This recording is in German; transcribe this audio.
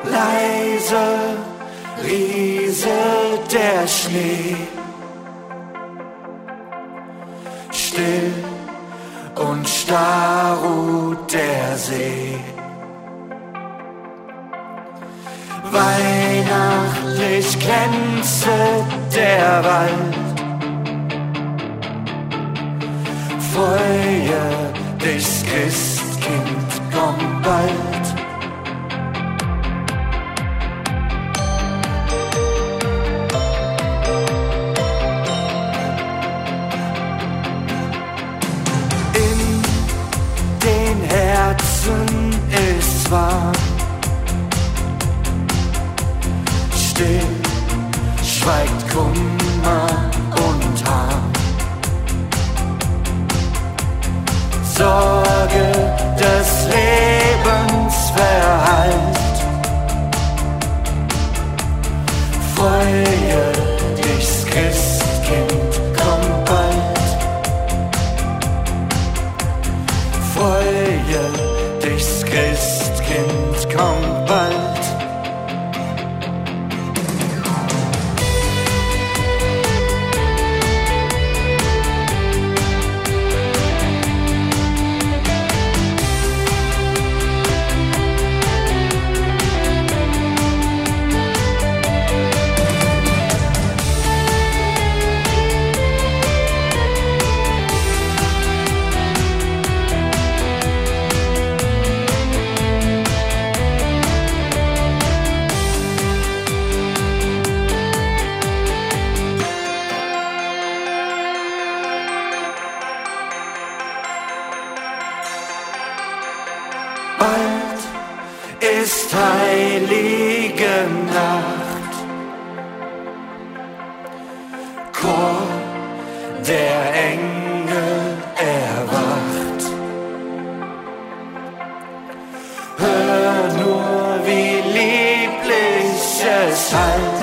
Leise rieselt der Schnee, still und starr ruht der See. Weihnachtlich glänzet der Wald, freue dich, Christkind, komm bald. In den Herzen ist's warm, still schweigt Kummer und Harm. Sorge des Lebens verhallt, freue dich, Christkind, komm bald. Freue dich, Christkind, komm bald. Bald ist heilige Nacht, Chor der Engel erwacht. Hör nur, wie lieblich es hallt,